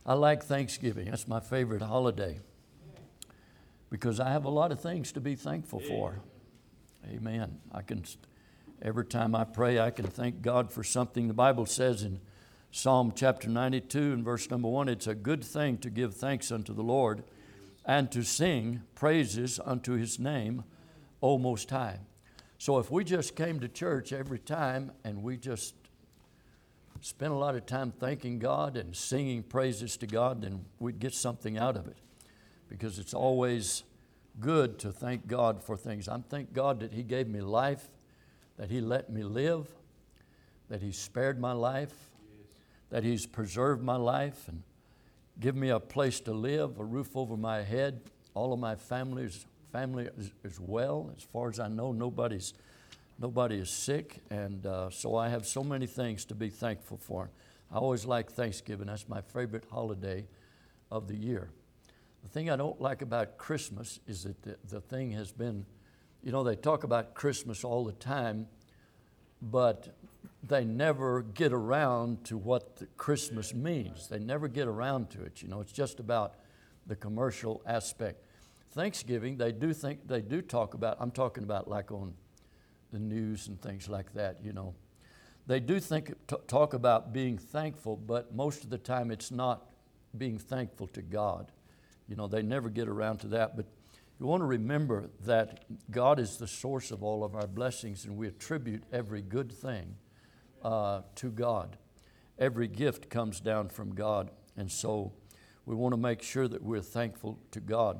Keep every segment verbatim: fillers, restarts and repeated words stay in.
I like Thanksgiving. That's my favorite holiday because I have a lot of things to be thankful for. Amen. I can, every time I pray, I can thank God for something. The Bible says in Psalm chapter ninety-two and verse number one, it's a good thing to give thanks unto the Lord and to sing praises unto His name, O Most High. So if we just came to church every time and we just spent a lot of time thanking God and singing praises to God, then we'd get something out of it. Because it's always good to thank God for things. I'm thank God that He gave me life, that He let me live, that He spared my life, that He's preserved my life and given me a place to live, a roof over my head. All of my family's family is, is well. As far as I know, nobody's nobody is sick, and uh, so I have so many things to be thankful for. I always like Thanksgiving. That's my favorite holiday of the year. The thing I don't like about Christmas is that the, the thing has been, you know, they talk about Christmas all the time, but they never get around to what the Christmas means. They never get around to it. You know, it's just about the commercial aspect. Thanksgiving, they do think they do talk about. I'm talking about like on the news and things like that. You know, they do think t- talk about being thankful, but most of the time it's not being thankful to God. You know, they never get around to that. But you want to remember that God is the source of all of our blessings, and we attribute every good thing uh, to God. Every gift comes down from God, and so we want to make sure that we're thankful to God.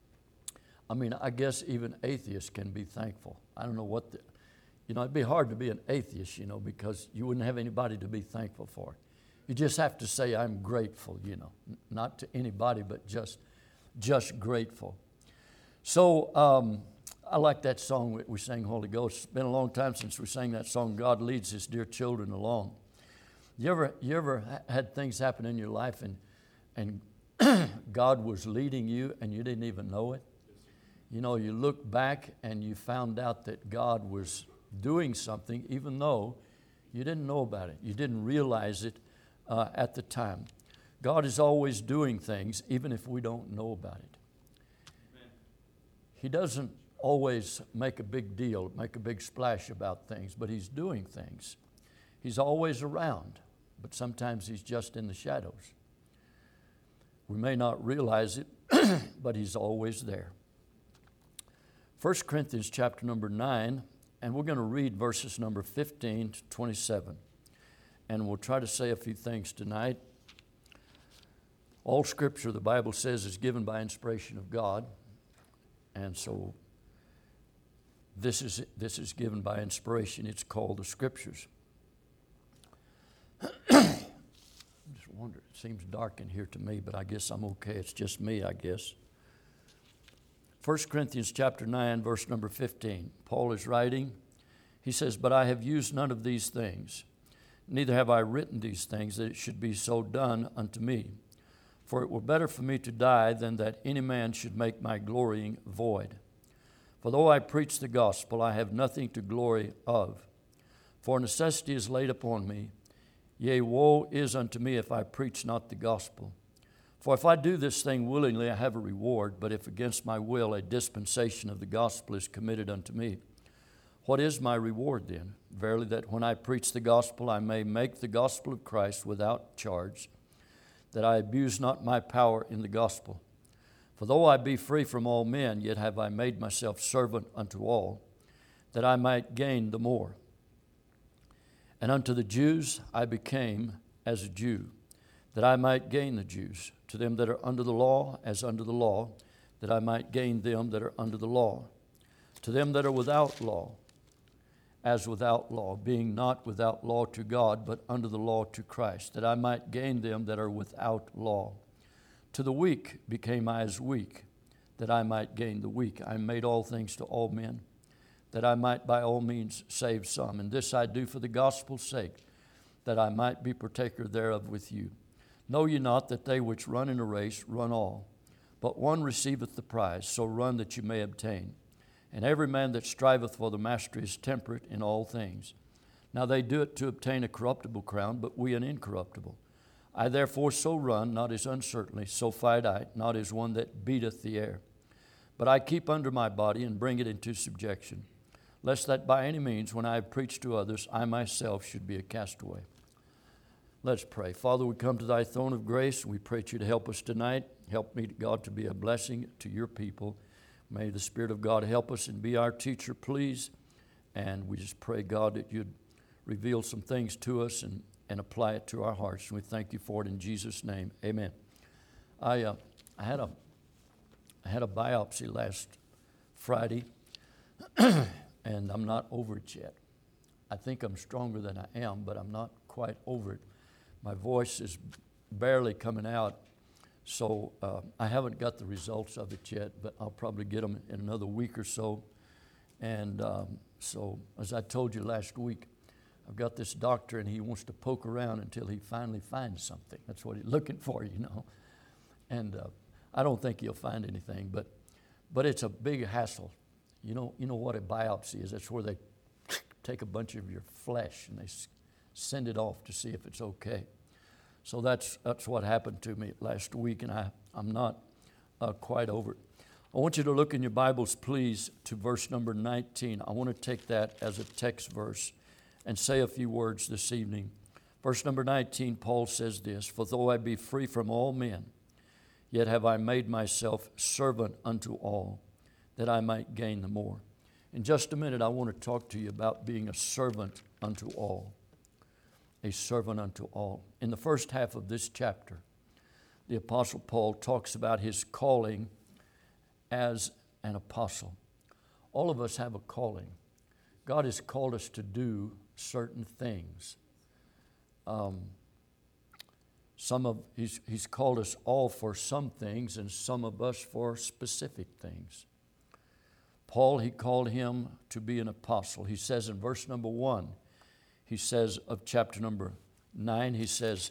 I mean, I guess even atheists can be thankful. I don't know what the, you know, it'd be hard to be an atheist, you know, because you wouldn't have anybody to be thankful for. You just have to say, I'm grateful, you know, not to anybody, but just, just grateful. So um, I like that song we, we sang, Holy Ghost. It's been a long time since we sang that song, God Leads His Dear Children Along. You ever, you ever had things happen in your life and, and God was leading you and you didn't even know it? You know, you look back and you found out that God was doing something even though you didn't know about it. You didn't realize it uh, at the time. God is always doing things even if we don't know about it. Amen. He doesn't always make a big deal, make a big splash about things, but He's doing things. He's always around, but sometimes He's just in the shadows. We may not realize it, but He's always there. First Corinthians chapter number nine, and we're going to read verses number fifteen to twenty-seven. And we'll try to say a few things tonight. All Scripture, the Bible says, is given by inspiration of God. And so this is, this is given by inspiration. It's called the Scriptures. I just wonder, it seems dark in here to me, but I guess I'm okay. It's just me, I guess. First Corinthians chapter nine, verse number fifteen. Paul is writing. He says, but I have used none of these things, neither have I written these things, that it should be so done unto me. For it were better for me to die than that any man should make my glorying void. For though I preach the gospel, I have nothing to glory of. For necessity is laid upon me. Yea, woe is unto me if I preach not the gospel. For if I do this thing willingly, I have a reward, but if against my will a dispensation of the gospel is committed unto me. What is my reward then? Verily, that when I preach the gospel, I may make the gospel of Christ without charge, that I abuse not my power in the gospel. For though I be free from all men, yet have I made myself servant unto all, that I might gain the more. And unto the Jews I became as a Jew, that I might gain the Jews. To them that are under the law, as under the law, that I might gain them that are under the law. To them that are without law, as without law, being not without law to God, but under the law to Christ, that I might gain them that are without law. To the weak became I as weak, that I might gain the weak. I made all things to all men, that I might by all means save some. And this I do for the gospel's sake, that I might be partaker thereof with you. Know ye not that they which run in a race run all, but one receiveth the prize, so run that you may obtain. And every man that striveth for the mastery is temperate in all things. Now they do it to obtain a corruptible crown, but we an incorruptible. I therefore so run, not as uncertainly, so fight I, not as one that beateth the air. But I keep under my body and bring it into subjection, lest that by any means, when I have preached to others, I myself should be a castaway. Let's pray. Father, we come to thy throne of grace. We pray you to help us tonight. Help me, God, to be a blessing to your people. May the Spirit of God help us and be our teacher, please. And we just pray, God, that you'd reveal some things to us and, and apply it to our hearts. And we thank you for it in Jesus' name. Amen. I, uh, I had a I had a biopsy last Friday, and I'm not over it yet. I think I'm stronger than I am, but I'm not quite over it. My voice is barely coming out, so uh, I haven't got the results of it yet, but I'll probably get them in another week or so. And um, so, as I told you last week, I've got this doctor, and he wants to poke around until he finally finds something. That's what he's looking for, you know. And uh, I don't think he'll find anything, but but it's a big hassle. You know, you know what a biopsy is? That's where they take a bunch of your flesh and they send it off to see if it's okay. So that's that's what happened to me last week, and I, I'm not uh, quite over it. I want you to look in your Bibles, please, to verse number nineteen. I want to take that as a text verse and say a few words this evening. Verse number nineteen, Paul says this, "For though I be free from all men, yet have I made myself servant unto all, that I might gain the more." In just a minute, I want to talk to you about being a servant unto all. A servant unto all. In the first half of this chapter, the Apostle Paul talks about his calling as an apostle. All of us have a calling. God has called us to do certain things. Um, Some of he's, he's called us all for some things, and some of us for specific things. Paul, he called him to be an apostle. He says in verse number one, he says of chapter number nine, he says,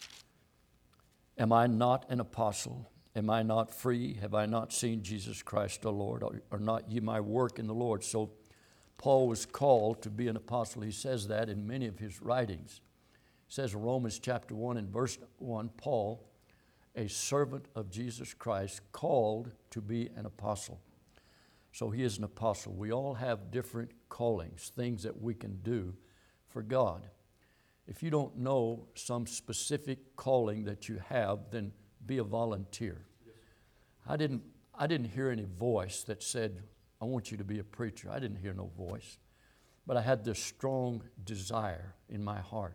"Am I not an apostle? Am I not free? Have I not seen Jesus Christ the Lord? Are not ye my work in the Lord?" So Paul was called to be an apostle. He says that in many of his writings. It says in Romans chapter one and verse one, Paul, a servant of Jesus Christ, called to be an apostle. So he is an apostle. We all have different callings, things that we can do for God. If you don't know some specific calling that you have, then be a volunteer. I didn't, I didn't hear any voice that said, "I want you to be a preacher." I didn't hear no voice. But I had this strong desire in my heart.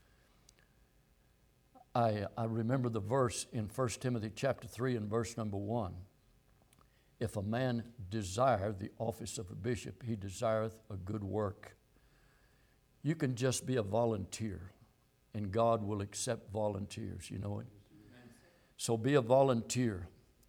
I, I remember the verse in First Timothy chapter three and verse number one. "If a man desire the office of a bishop, he desireth a good work." You can just be a volunteer, and God will accept volunteers, you know it. So be a volunteer.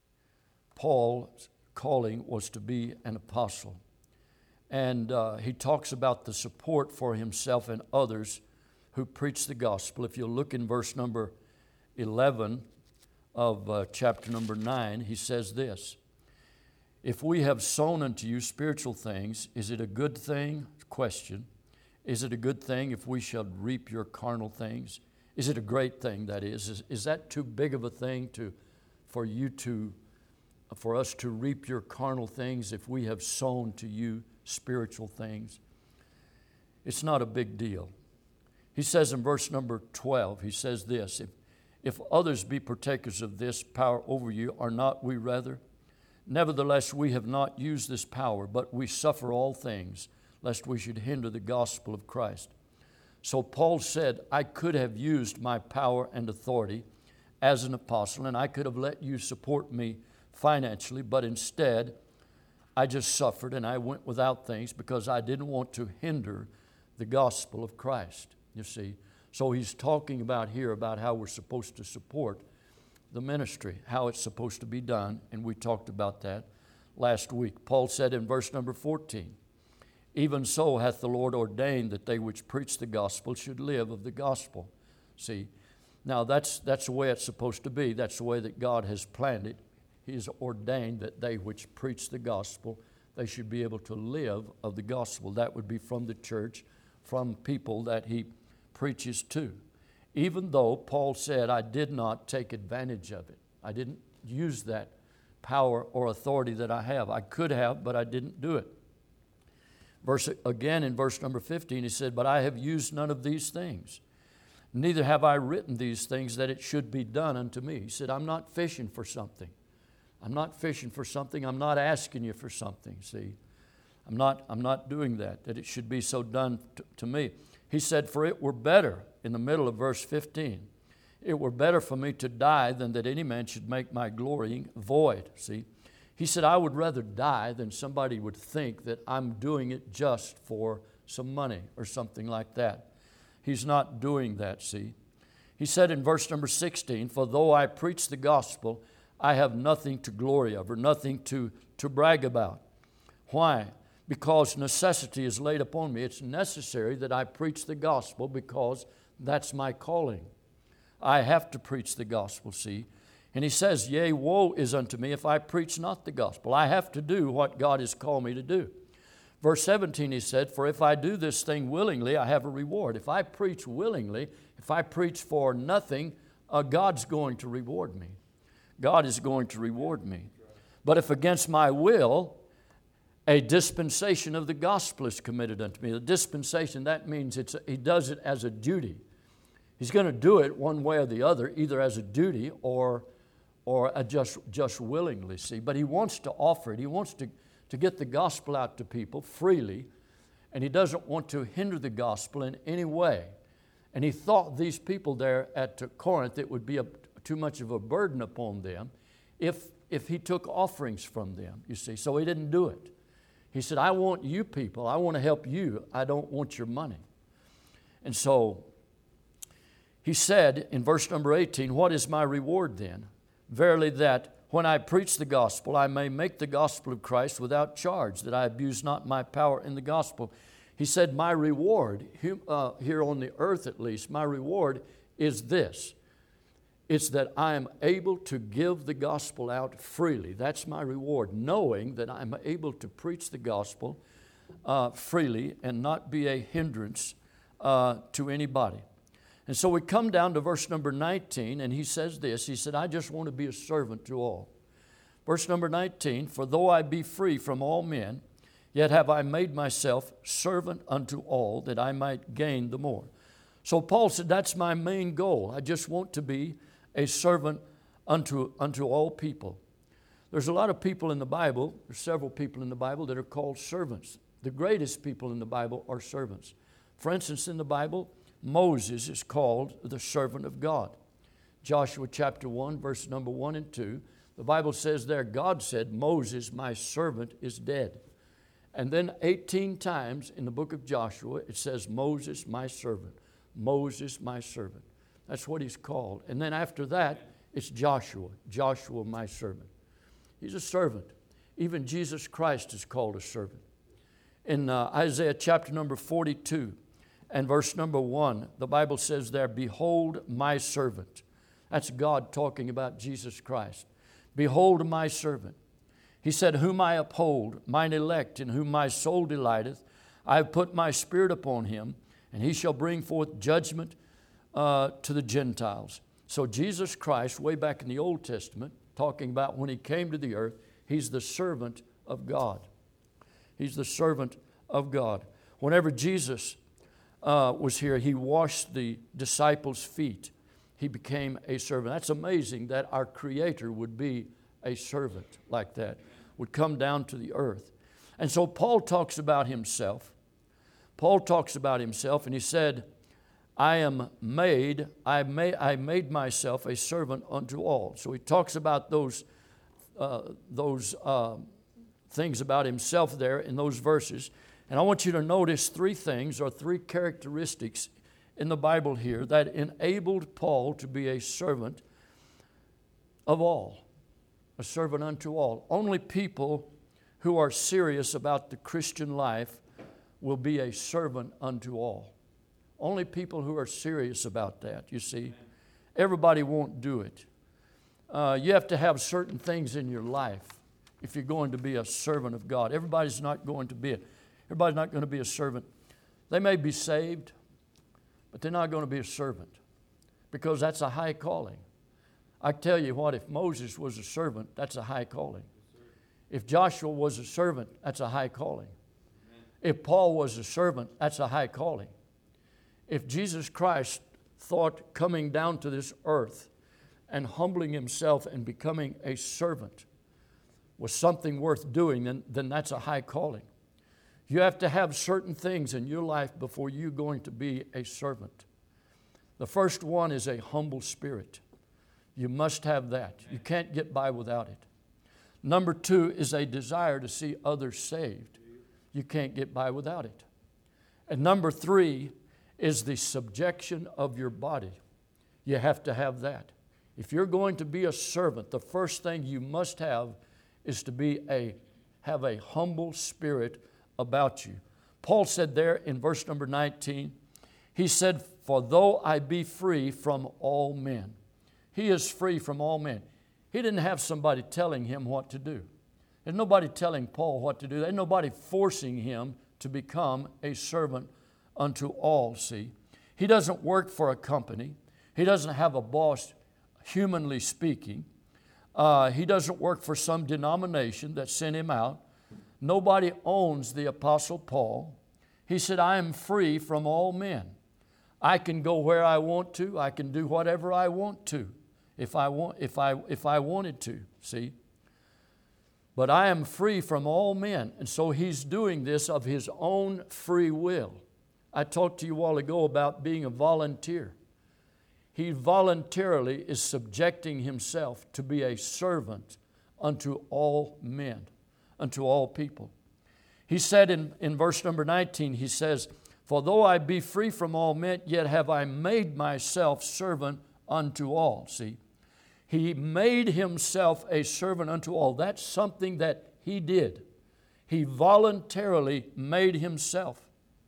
Paul's calling was to be an apostle. And uh, he talks about the support for himself and others who preach the gospel. If you'll look in verse number eleven of uh, chapter number nine, he says this, "If we have sown unto you spiritual things, is it a good thing?" Question. "Is it a good thing if we shall reap your carnal things?" Is it a great thing, that is? Is, is that too big of a thing to, for you to, for us to reap your carnal things if we have sown to you spiritual things? It's not a big deal. He says in verse number twelve, he says this, if, if others be partakers of this power over you, are not we rather? Nevertheless, we have not used this power, but we suffer all things, lest we should hinder the gospel of Christ. So Paul said, I could have used my power and authority as an apostle, and I could have let you support me financially, but instead, I just suffered and I went without things because I didn't want to hinder the gospel of Christ, you see. So he's talking about here about how we're supposed to support the ministry, how it's supposed to be done, and we talked about that last week. Paul said in verse number fourteen, even so hath the Lord ordained that they which preach the gospel should live of the gospel. See, now that's that's the way it's supposed to be. That's the way that God has planned it. He has ordained that they which preach the gospel, they should be able to live of the gospel. That would be from the church, from people that he preaches to. even though Paul said, I did not take advantage of it. I didn't use that power or authority that I have. I could have, but I didn't do it. Verse again in verse number fifteen, he said, but I have used none of these things. Neither have I written these things that it should be done unto me. He said, I'm not fishing for something. I'm not fishing for something. I'm not asking you for something, see. I'm not, I'm not doing that, that it should be so done to, to me. He said, for it were better, in the middle of verse fifteen, it were better for me to die than that any man should make my glorying void, see. He said, I would rather die than somebody would think that I'm doing it just for some money or something like that. He's not doing that, see. He said in verse number sixteen, for though I preach the gospel, I have nothing to glory of or nothing to, to brag about. Why? Because necessity is laid upon me. It's necessary that I preach the gospel because that's my calling. I have to preach the gospel, see. And he says, yea, woe is unto me if I preach not the gospel. I have to do what God has called me to do. Verse seventeen, he said, for if I do this thing willingly, I have a reward. If I preach willingly, if I preach for nothing, uh, God's going to reward me. God is going to reward me. But if against my will, a dispensation of the gospel is committed unto me. The dispensation, that means it's a, he does it as a duty. He's going to do it one way or the other, either as a duty or, or a just, just willingly, see. But he wants to offer it. He wants to, to get the gospel out to people freely, and he doesn't want to hinder the gospel in any way. And he thought these people there at Corinth, it would be a, too much of a burden upon them if, if he took offerings from them, you see. So he didn't do it. He said, I want you people. I want to help you. I don't want your money. And so he said in verse number eighteen, what is my reward then? Verily that when I preach the gospel, I may make the gospel of Christ without charge, that I abuse not my power in the gospel. He said, my reward, uh, here on the earth at least, my reward is this. It's that I am able to give the gospel out freely. That's my reward, knowing that I'm able to preach the gospel uh, freely and not be a hindrance uh, to anybody. And so we come down to verse number nineteen, and he says this. He said, I just want to be a servant to all. Verse number nineteen, for though I be free from all men, yet have I made myself servant unto all, that I might gain the more. So Paul said, that's my main goal. I just want to be a servant unto, unto all people. There's a lot of people in the Bible, there's several people in the Bible that are called servants. The greatest people in the Bible are servants. For instance, in the Bible, Moses is called the servant of God. Joshua chapter one, verse number one and two, the Bible says there, God said, Moses, my servant, is dead. And then eighteen times in the book of Joshua, it says, Moses, my servant. Moses, my servant. That's what he's called. And then after that, it's Joshua. Joshua, my servant. He's a servant. Even Jesus Christ is called a servant. In uh, Isaiah chapter number forty-two and verse number one, the Bible says there, behold my servant. That's God talking about Jesus Christ. Behold my servant. He said, whom I uphold, mine elect, in whom my soul delighteth. I have put my spirit upon him, and he shall bring forth judgment uh, to the Gentiles. So Jesus Christ, way back in the Old Testament, talking about when he came to the earth, he's the servant of God. He's the servant of God. Whenever Jesus uh, was here, he washed the disciples' feet. He became a servant. That's amazing that our Creator would be a servant like that, would come down to the earth. And so Paul talks about himself. Paul talks about himself, and he said, I am made, I made, I made myself a servant unto all. So he talks about those, uh, those uh, things about himself there in those verses. And I want you to notice three things or three characteristics in the Bible here that enabled Paul to be a servant of all, a servant unto all. Only people who are serious about the Christian life will be a servant unto all. Only people who are serious about that, you see. Everybody won't do it. Uh, you have to have certain things in your life if you're going to be a servant of God. Everybody's not going to be it. Everybody's not going to be a servant. They may be saved, but they're not going to be a servant. because that's a high calling. I tell you what, if Moses was a servant, that's a high calling. If Joshua was a servant, that's a high calling. If Paul was a servant, that's a high calling. If Jesus Christ thought coming down to this earth and humbling himself and becoming a servant was something worth doing, then, then that's a high calling. You have to have certain things in your life before you're going to be a servant. The first one is a humble spirit. You must have that. You can't get by without it. Number two is a desire to see others saved. You can't get by without it. And number three is the subjection of your body. You have to have that. If you're going to be a servant, the first thing you must have is to be a have a humble spirit about you. Paul said there in verse number nineteen, he said, "For though I be free from all men." He is free from all men. He didn't have somebody telling him what to do. There's nobody telling Paul what to do. There's nobody forcing him to become a servant unto all, see. He doesn't work for a company. He doesn't have a boss, humanly speaking. Uh, he doesn't work for some denomination that sent him out. Nobody owns the Apostle Paul. He said, "I am free from all men. I can go where I want to. I can do whatever I want to, if I want, if I, if I wanted to, see. But I am free from all men." And so he's doing this of his own free will. I talked to you a while ago about being a volunteer. He voluntarily is subjecting himself to be a servant unto all men, unto all people. He said in, in verse number nineteen, he says, "For though I be free from all men, yet have I made myself servant unto all." See, he made himself a servant unto all. That's something that he did. He voluntarily made himself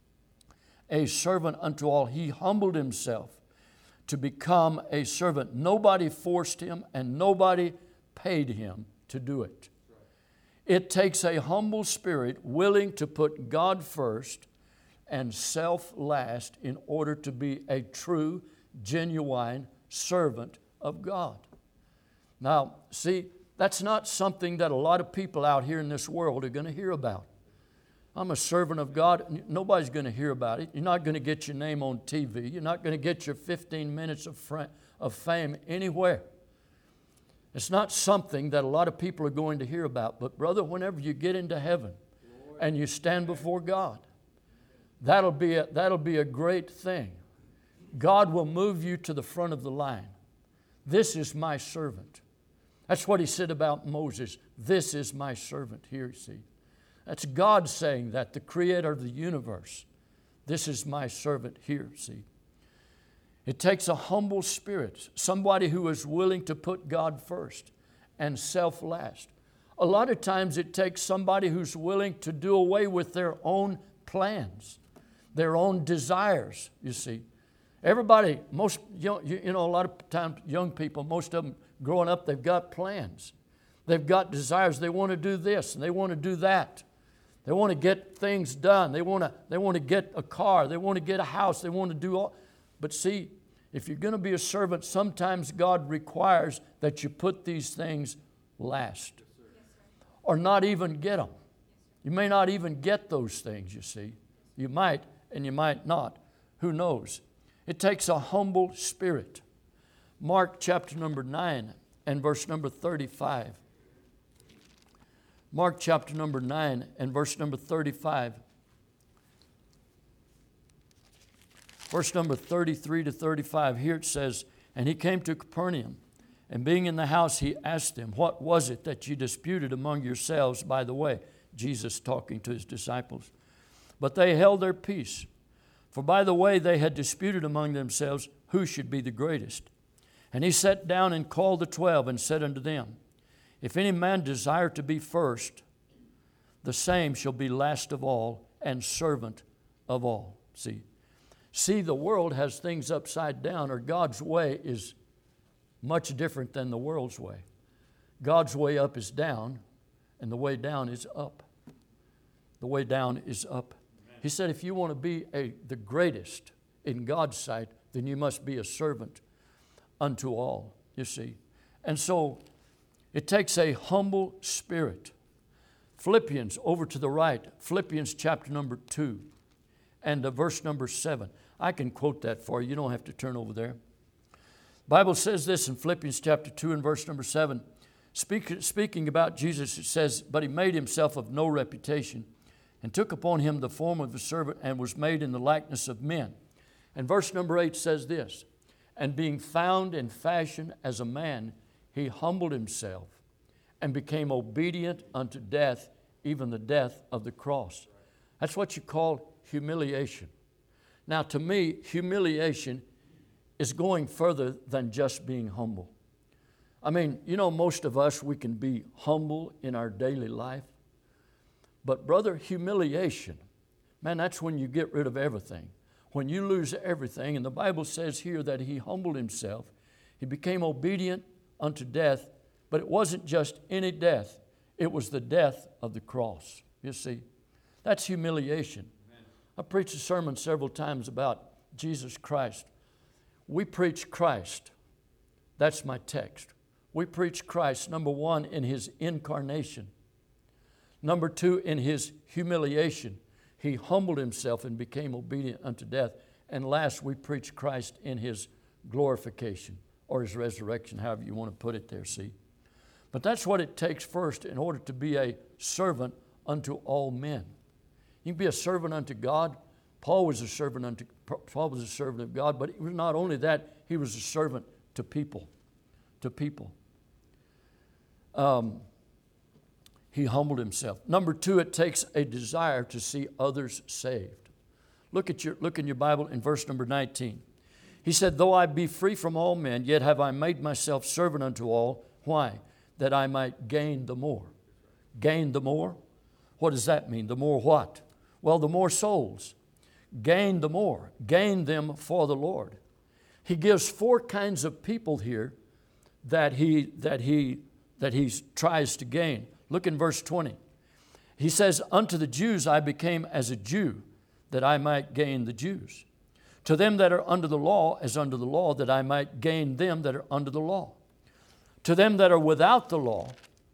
a servant unto all. He humbled himself to become a servant. Nobody forced him and nobody paid him to do it. It takes a humble spirit willing to put God first and self last in order to be a true, genuine servant of God. Now, see, that's not something that a lot of people out here in this world are going to hear about. I'm a servant of God. Nobody's going to hear about it. You're not going to get your name on T V. You're not going to get your fifteen minutes of, fr- of fame anywhere. It's not something that a lot of people are going to hear about. But brother, whenever you get into heaven and you stand before God, that'll be a, that'll be a great thing. God will move you to the front of the line. This is my servant. That's what he said about Moses. This is my servant. Here, see. That's God saying that, the creator of the universe. This is my servant here, see. It takes a humble spirit, somebody who is willing to put God first and self last. A lot of times it takes somebody who's willing to do away with their own plans, their own desires, you see. Everybody, most, you know, a lot of times young people, most of them growing up, they've got plans. They've got desires. They want to do this and they want to do that. They want to get things done. They want to, they want to get a car. They want to get a house. They want to do all. But see, if you're going to be a servant, sometimes God requires that you put these things last. Yes, or not even get them. You may not even get those things, you see. You might and you might not. Who knows? It takes a humble spirit. Mark chapter number nine and verse number thirty-five. Mark chapter number nine and verse number thirty-five. Verse number thirty-three to thirty-five, here it says, "And he came to Capernaum, and being in the house, he asked them, 'What was it that you disputed among yourselves by the way?'" Jesus talking to his disciples. "But they held their peace. For by the way they had disputed among themselves who should be the greatest. And he sat down and called the twelve and said unto them, If any man desire to be first, the same shall be last of all and servant of all." See, see, the world has things upside down, or God's way is much different than the world's way. God's way up is down, and the way down is up. The way down is up. He said, if you want to be a, the greatest in God's sight, then you must be a servant. unto all, you see. And so it takes a humble spirit. Philippians, over to the right, Philippians chapter number two and uh, verse number seven. I can quote that for you. You don't have to turn over there. The Bible says this in Philippians chapter two and verse number seven. Speak, speaking about Jesus, it says, "But he made himself of no reputation, and took upon him the form of a servant, and was made in the likeness of men." And verse number eight says this, "And being found in fashion as a man, he humbled himself, and became obedient unto death, even the death of the cross." That's what you call humiliation. Now, to me, humiliation is going further than just being humble. I mean, you know, most of us, we can be humble in our daily life. But brother, humiliation, man, that's when you get rid of everything. When you lose everything, and the Bible says here that he humbled himself. He became obedient unto death, but it wasn't just any death. It was the death of the cross, you see. That's humiliation. Amen. I preached a sermon several times about Jesus Christ. We preach Christ. That's my text. We preach Christ, number one, in his incarnation. Number two, in his humiliation. He humbled himself and became obedient unto death. And last, we preach Christ in his glorification or his resurrection, however you want to put it there, see. But that's what it takes first in order to be a servant unto all men. You can be a servant unto God. Paul was a servant unto Paul was a servant of God, but it was not only that, he was a servant to people. To people. Um, he humbled himself. Number two, it takes a desire to see others saved. Look at your look in your Bible in verse number nineteen. He said, "Though I be free from all men, yet have I made myself servant unto all." Why? "That I might gain the more." Gain the more? What does that mean? The more what? Well, the more souls. Gain the more. Gain them for the Lord. He gives four kinds of people here that he that he that he tries to gain. Look in verse twenty. He says, "Unto the Jews I became as a Jew, that I might gain the Jews. To them that are under the law, as under the law, that I might gain them that are under the law. To them that are without the law,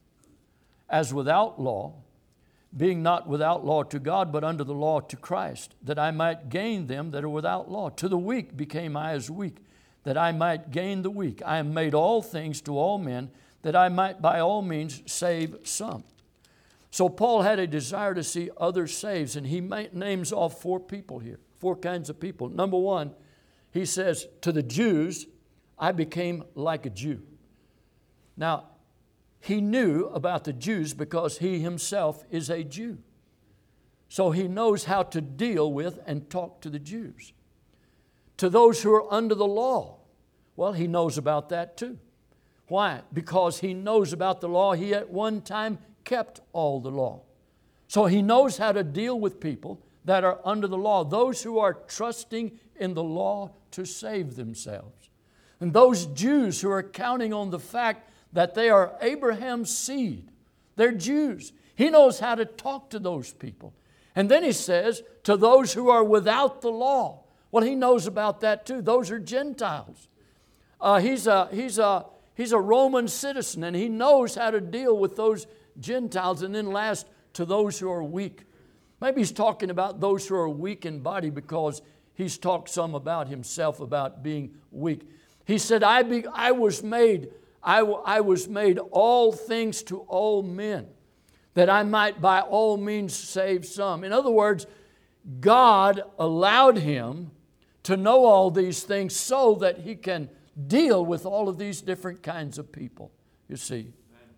as without law, being not without law to God, but under the law to Christ, that I might gain them that are without law. To the weak became I as weak, that I might gain the weak. I am made all things to all men, that I might by all means save some." So Paul had a desire to see others saved, and he names off four people here, four kinds of people. Number one, he says, "To the Jews, I became like a Jew." Now, he knew about the Jews because he himself is a Jew. So he knows how to deal with and talk to the Jews. To those who are under the law, well, he knows about that too. Why? Because he knows about the law. He at one time kept all the law. So he knows how to deal with people that are under the law, those who are trusting in the law to save themselves. And those Jews who are counting on the fact that they are Abraham's seed. They're Jews. He knows how to talk to those people. And then he says, to those who are without the law. Well, he knows about that too. Those are Gentiles. Uh, he's, a, he's, a, he's a Roman citizen, and he knows how to deal with those Gentiles. And then last, to those who are weak. Maybe he's talking about those who are weak in body because he's talked some about himself, about being weak. He said, I, be, I was made I, I was made all things to all men, that I might by all means save some. In other words, God allowed him to know all these things so that he can deal with all of these different kinds of people, you see.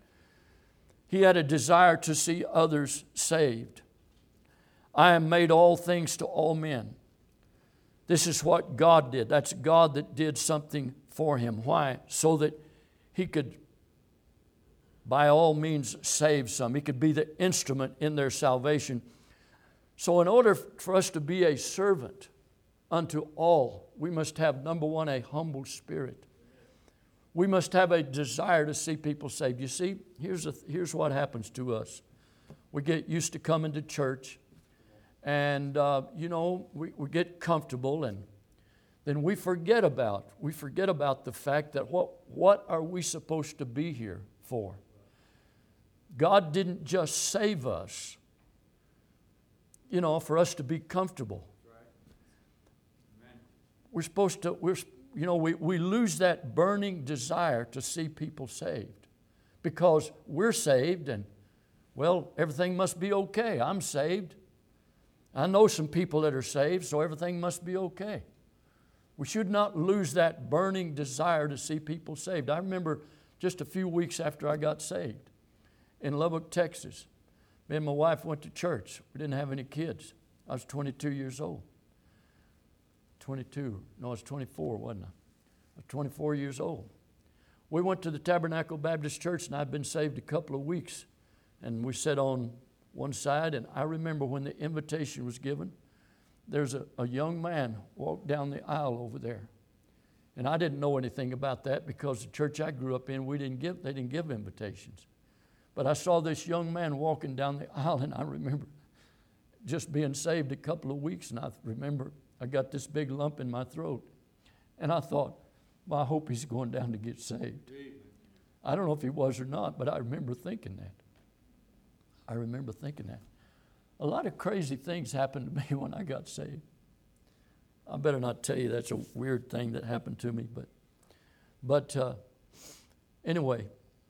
He had a desire to see others saved. I am made all things to all men. This is what God did. That's God that did something for him. Why? So that he could, by all means, save some. He could be the instrument in their salvation. So in order for us to be a servant unto all, we must have, number one, a humble spirit. We must have a desire to see people saved. You see, here's, a, here's what happens to us. We get used to coming to church, and, uh, you know, we, we get comfortable, and then we forget about, we forget about the fact that what, what are we supposed to be here for? God didn't just save us, you know, for us to be comfortable. We're supposed to, we're, you know, we, we lose that burning desire to see people saved because we're saved and, well, everything must be okay. I'm saved. I know some people that are saved, so everything must be okay. We should not lose that burning desire to see people saved. I remember just a few weeks after I got saved in Lubbock, Texas, me and my wife went to church. We didn't have any kids. I was twenty-two years old. twenty-two, no, I was twenty-four, wasn't I? I was twenty-four years old. We went to the Tabernacle Baptist Church, and I'd been saved a couple of weeks. And we sat on one side, and I remember when the invitation was given, there's a, a young man walked down the aisle over there. And I didn't know anything about that because the church I grew up in, we didn't give, they didn't give invitations. But I saw this young man walking down the aisle, and I remember just being saved a couple of weeks, and I remember I got this big lump in my throat. And I thought, well, I hope he's going down to get saved. I don't know if he was or not, but I remember thinking that. I remember thinking that. A lot of crazy things happened to me when I got saved. I better not tell you that's a weird thing that happened to me, but, but uh, anyway,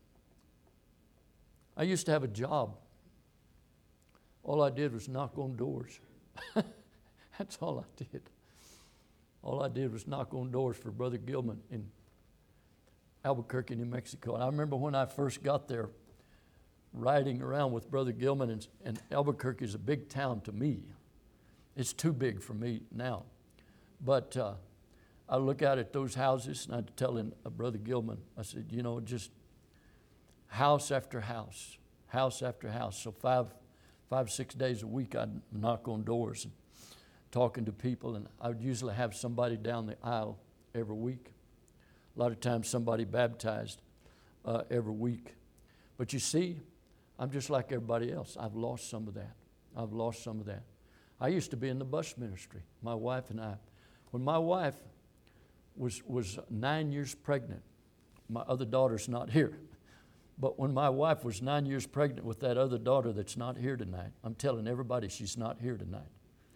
I used to have a job. All I did was knock on doors. That's all I did. All I did was knock on doors for Brother Gilman in Albuquerque, New Mexico. And I remember when I first got there, riding around with Brother Gilman, and, and Albuquerque is a big town to me. It's too big for me now. But uh, I look out at those houses, and I'd tell him, uh, Brother Gilman, I said, you know, just house after house, house after house. So five, five, six days a week, I'd knock on doors and talking to people, and I would usually have somebody down the aisle every week. A lot of times somebody baptized uh, every week. But you see, I'm just like everybody else. I've lost some of that. I've lost some of that. I used to be in the bus ministry, my wife and I. When my wife was, was nine years pregnant, my other daughter's not here, but when my wife was nine years pregnant with that other daughter that's not here tonight, I'm telling everybody she's not here tonight.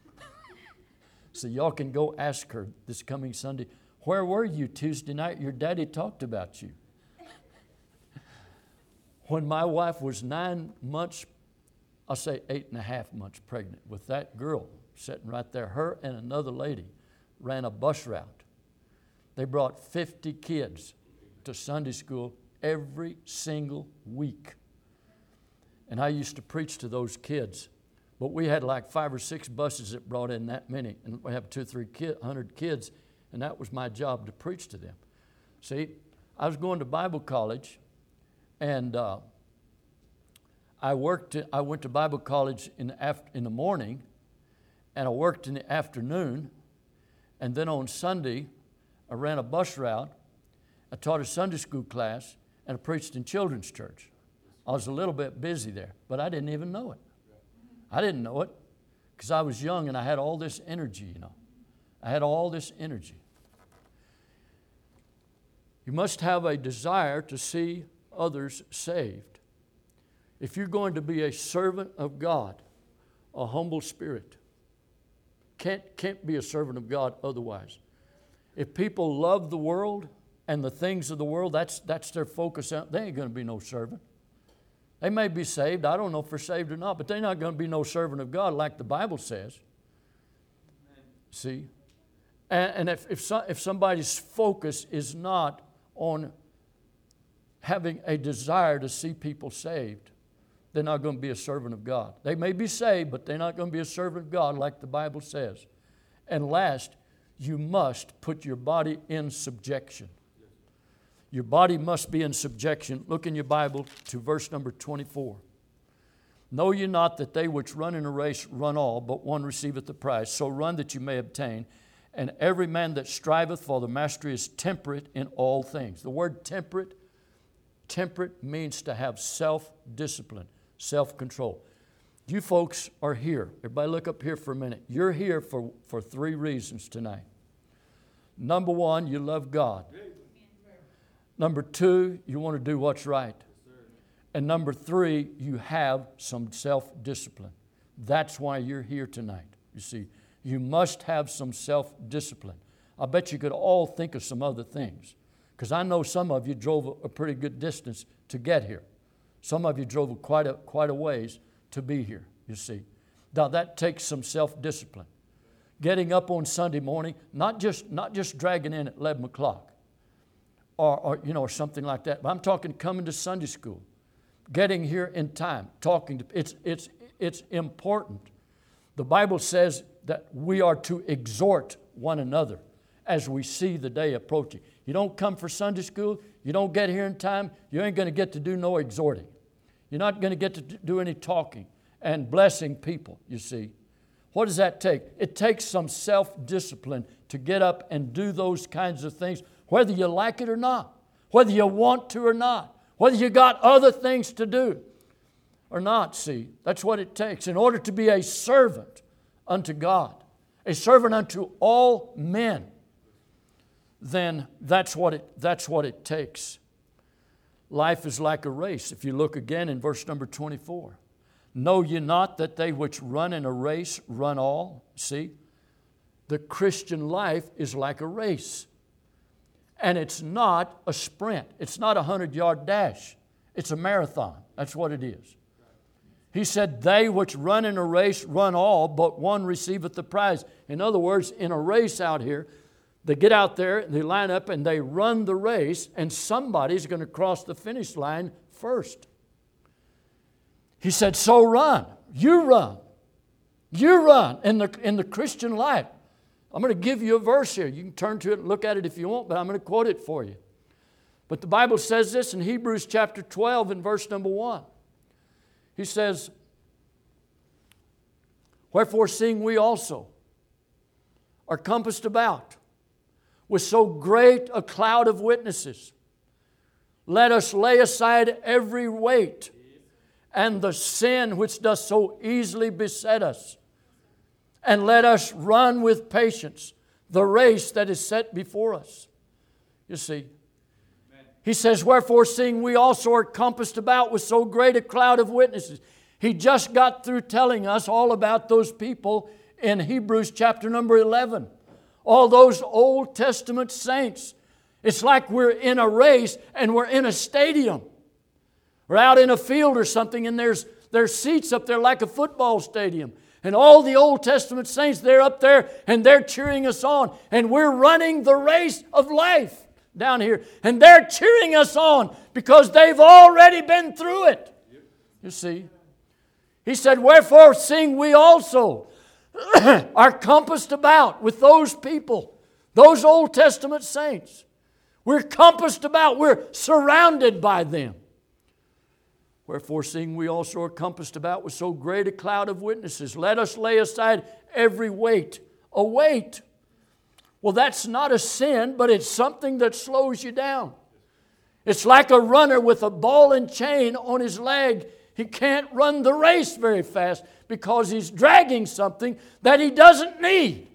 So y'all can go ask her this coming Sunday, where were you Tuesday night? Your daddy talked about you. When my wife was nine months, I'll say eight and a half months pregnant with that girl sitting right there, her and another lady ran a bus route. They brought fifty kids to Sunday school every single week. And I used to preach to those kids. But we had like five or six buses that brought in that many. And we have two or three kid, hundred kids. And that was my job to preach to them. See, I was going to Bible college. And uh, I worked. I went to Bible college in the, after, in the morning. And I worked in the afternoon. And then on Sunday, I ran a bus route. I taught a Sunday school class. And I preached in children's church. I was a little bit busy there. But I didn't even know it. I didn't know it because I was young and I had all this energy, you know. I had all this energy. You must have a desire to see others saved. If you're going to be a servant of God, a humble spirit, can't, can't be a servant of God otherwise. If people love the world and the things of the world, that's, that's their focus, they ain't going to be no servant. They may be saved. I don't know if they're saved or not, but they're not going to be no servant of God like the Bible says. Amen. See? And, and if, if, so, if somebody's focus is not on having a desire to see people saved, they're not going to be a servant of God. They may be saved, but they're not going to be a servant of God like the Bible says. And last, you must put your body in subjection. Your body must be in subjection. Look in your Bible to verse number twenty-four. Know ye not that they which run in a race run all, but one receiveth the prize. So run that you may obtain. And every man that striveth for the mastery is temperate in all things. The word temperate, temperate means to have self-discipline, self-control. You folks are here. Everybody look up here for a minute. You're here for, for three reasons tonight. Number one, you love God. Number two, you want to do what's right. And number three, you have some self-discipline. That's why you're here tonight. You see, you must have some self-discipline. I bet you could all think of some other things, because I know some of you drove a pretty good distance to get here. Some of you drove quite a, quite a ways to be here, you see. Now that takes some self-discipline. Getting up on Sunday morning, not just, not just dragging in at eleven o'clock or, or, you know, or something like that. But I'm talking coming to Sunday school, getting here in time, talking to, it's, it's, it's important. The Bible says that we are to exhort one another as we see the day approaching. You don't come for Sunday school, you don't get here in time, you ain't going to get to do no exhorting. You're not going to get to do any talking and blessing people, you see. What does that take? It takes some self-discipline to get up and do those kinds of things, whether you like it or not, whether you want to or not, whether you got other things to do or not, see. That's what it takes in order to be a servant unto God, a servant unto all men. Then that's what it, that's what it takes. Life is like a race. If you look again in verse number twenty-four. Know ye not that they which run in a race run all? See, the Christian life is like a race. And it's not a sprint. It's not a hundred-yard dash. It's a marathon. That's what it is. He said, they which run in a race run all, but one receiveth the prize. In other words, in a race out here, they get out there, they line up, and they run the race, and somebody's going to cross the finish line first. He said, so run. You run. You run in the, in the Christian life. I'm going to give you a verse here. You can turn to it and look at it if you want, but I'm going to quote it for you. But the Bible says this in Hebrews chapter twelve and verse number one. He says, wherefore seeing we also are compassed about with so great a cloud of witnesses, let us lay aside every weight and the sin which doth so easily beset us, and let us run with patience the race that is set before us. You see, he says, wherefore seeing we also are compassed about with so great a cloud of witnesses. He just got through telling us all about those people in Hebrews chapter number eleven. All those Old Testament saints. It's like we're in a race and we're in a stadium. We're out in a field or something, and there's, there's seats up there like a football stadium. And all the Old Testament saints, they're up there and they're cheering us on. And we're running the race of life down here. And they're cheering us on because they've already been through it. You see. He said, wherefore seeing we also are compassed about with those people, those Old Testament saints. We're compassed about. We're surrounded by them. Wherefore, seeing we also are compassed about with so great a cloud of witnesses, let us lay aside every weight. A weight. Well, that's not a sin, but it's something that slows you down. It's like a runner with a ball and chain on his leg. He can't run the race very fast because he's dragging something that he doesn't need.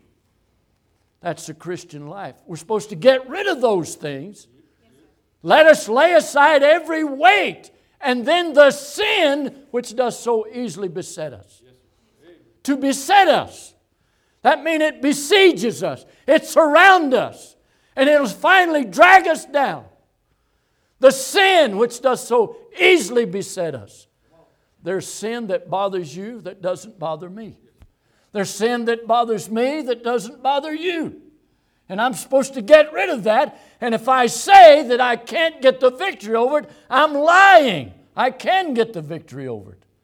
That's the Christian life. We're supposed to get rid of those things. Let us lay aside every weight. And then the sin which does so easily beset us. To beset us. That means it besieges us. It surrounds us. And it'll finally drag us down. The sin which does so easily beset us. There's sin that bothers you that doesn't bother me. There's sin that bothers me that doesn't bother you. And I'm supposed to get rid of that. And if I say that I can't get the victory over it, I'm lying. I can get the victory over it.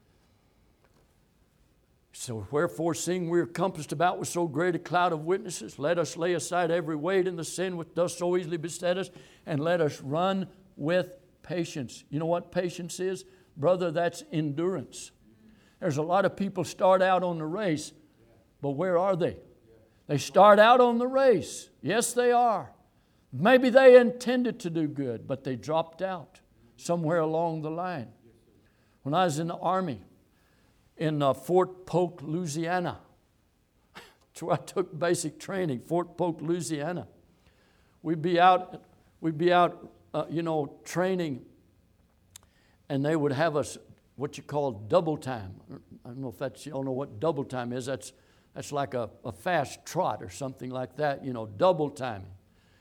So wherefore, seeing we are compassed about with so great a cloud of witnesses, let us lay aside every weight and the sin which does so easily beset us, and let us run with patience. You know what patience is? Brother, that's endurance. There's a lot of people start out on the race, but where are they? They start out on the race. Yes, they are. Maybe they intended to do good, but they dropped out somewhere along the line. When I was in the Army in uh, Fort Polk, Louisiana, that's where I took basic training, Fort Polk, Louisiana. we'd be out, we'd be out, uh, you know, training, and they would have us what you call double time. I don't know if that's, you don't know what double time is. That's that's like a, a fast trot or something like that, you know, double timing.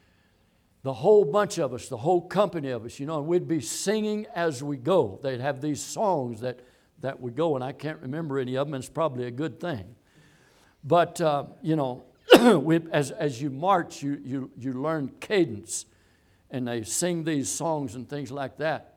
The whole bunch of us, the whole company of us, you know, and we'd be singing as we go. They'd have these songs that, that would go, and I can't remember any of them, and it's probably a good thing. But, uh, you know, we, as, as you march, you, you, you learn cadence, and they sing these songs and things like that.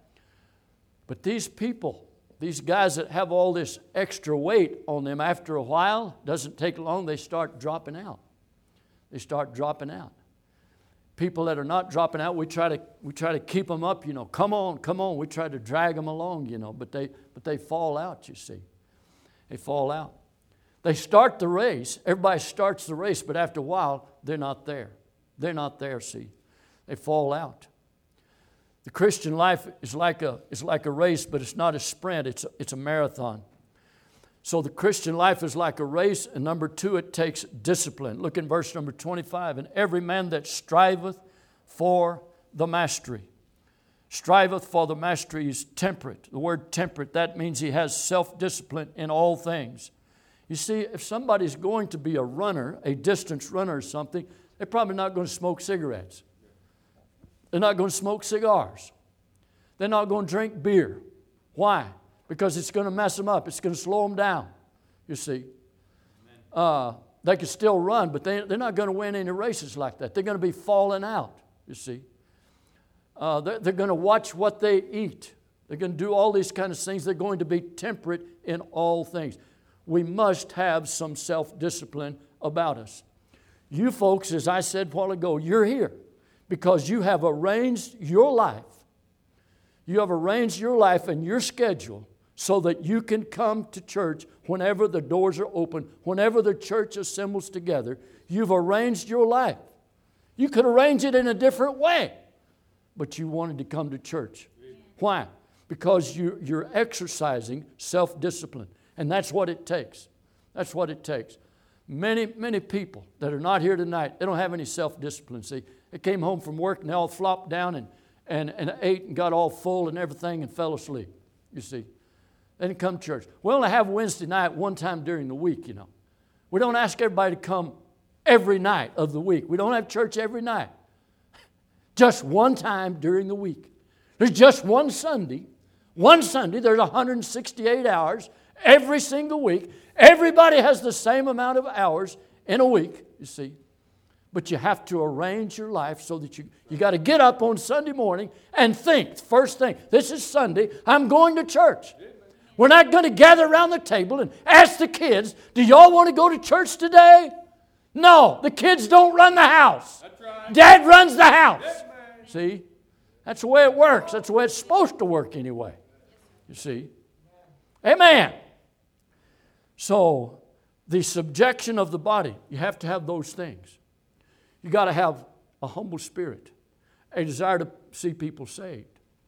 But these people, these guys that have all this extra weight on them, after a while, doesn't take long, they start dropping out. They start dropping out. People that are not dropping out, we try to we try to keep them up, you know. Come on, come on. We try to drag them along, you know, but they but they fall out, you see. They fall out. They start the race. Everybody starts the race, but after a while, they're not there. They're not there, see. They fall out. The Christian life is like a is like a race, but it's not a sprint, it's a, it's a marathon. So the Christian life is like a race, and number two, it takes discipline. Look in verse number twenty-five. And every man that striveth for the mastery. Striveth for the mastery is temperate. The word temperate, that means he has self-discipline in all things. You see, if somebody's going to be a runner, a distance runner or something, they're probably not going to smoke cigarettes. They're not going to smoke cigars. They're not going to drink beer. Why? Because it's going to mess them up. It's going to slow them down, you see. Uh, they can still run, but they, they're not going to win any races like that. They're going to be falling out, you see. Uh, they're, they're going to watch what they eat. They're going to do all these kind of things. They're going to be temperate in all things. We must have some self-discipline about us. You folks, as I said a while ago, you're here because you have arranged your life. You have arranged your life and your schedule so that you can come to church whenever the doors are open, whenever the church assembles together. You've arranged your life. You could arrange it in a different way, but you wanted to come to church. Why? Because you, you're exercising self-discipline, and that's what it takes. That's what it takes. Many, many people that are not here tonight, they don't have any self-discipline. See, they came home from work and they all flopped down and, and, and ate and got all full and everything and fell asleep, you see. They didn't come to church. We only have Wednesday night one time during the week, you know. We don't ask everybody to come every night of the week. We don't have church every night. Just one time during the week. There's just one Sunday. One Sunday, there's one hundred sixty-eight hours every single week. Everybody has the same amount of hours in a week, you see. But you have to arrange your life so that you, you got to get up on Sunday morning and think, first thing, this is Sunday, I'm going to church. We're not going to gather around the table and ask the kids, do y'all want to go to church today? No, the kids don't run the house. That's right. Dad runs the house. Yes, see? That's the way it works. That's the way it's supposed to work anyway. You see? Amen. So, the subjection of the body, you have to have those things. You got to have a humble spirit, a desire to see people saved.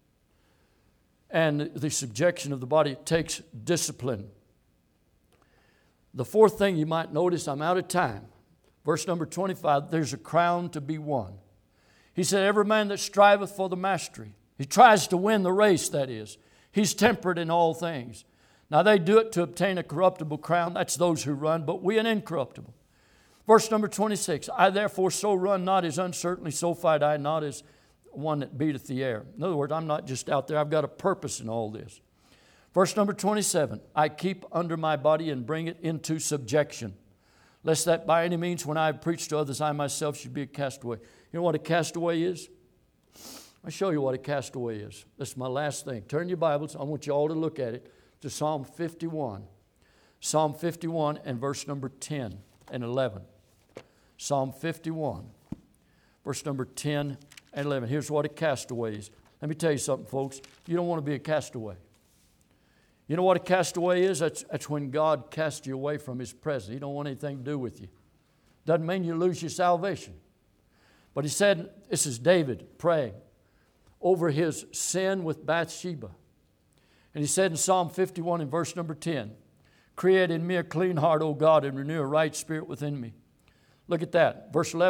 And the subjection of the body takes discipline. The fourth thing you might notice, I'm out of time. Verse number twenty-five, there's a crown to be won. He said, every man that striveth for the mastery. He tries to win the race, that is. He's temperate in all things. Now they do it to obtain a corruptible crown. That's those who run, but we an incorruptible. Verse number twenty-six, I therefore so run not as uncertainly, so fight I not as one that beateth the air. In other words, I'm not just out there. I've got a purpose in all this. Verse number twenty-seven, I keep under my body and bring it into subjection, lest that by any means when I have preached to others, I myself should be a castaway. You know what a castaway is? I'll show you what a castaway is. This is my last thing. Turn your Bibles. I want you all to look at it. To Psalm fifty-one. Psalm fifty-one and verse number ten and eleven. Psalm fifty-one, verse number ten and eleven. Here's what a castaway is. Let me tell you something, folks. You don't want to be a castaway. You know what a castaway is? That's, that's when God casts you away from His presence. He don't want anything to do with you. Doesn't mean you lose your salvation. But he said, this is David praying over his sin with Bathsheba. And he said in Psalm fifty-one in verse number ten, create in me a clean heart, O God, and renew a right spirit within me. Look at that. Verse eleven,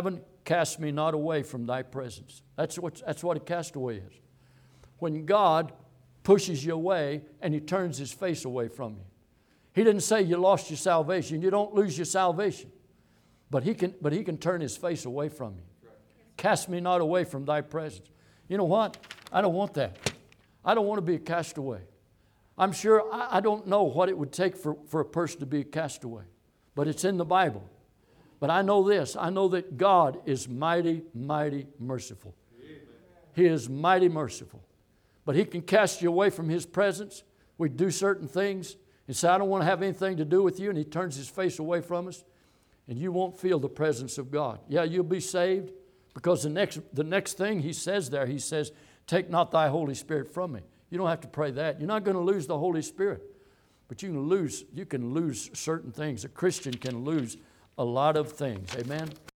cast me not away from thy presence. That's what, that's what a castaway is. When God pushes you away and He turns His face away from you. He didn't say you lost your salvation. You don't lose your salvation. But He can, but He can turn His face away from you. Cast me not away from thy presence. You know what? I don't want that. I don't want to be a castaway. I'm sure, I, I don't know what it would take for, for a person to be a castaway. But it's in the Bible. But I know this. I know that God is mighty, mighty merciful. Amen. He is mighty merciful. But He can cast you away from His presence. We do certain things and say, I don't want to have anything to do with you. And He turns His face away from us. And you won't feel the presence of God. Yeah, you'll be saved. Because the next, the next thing He says there, He says, take not thy Holy Spirit from me. You don't have to pray that. You're not going to lose the Holy Spirit. But you can lose, you can lose certain things. A Christian can lose a lot of things. Amen?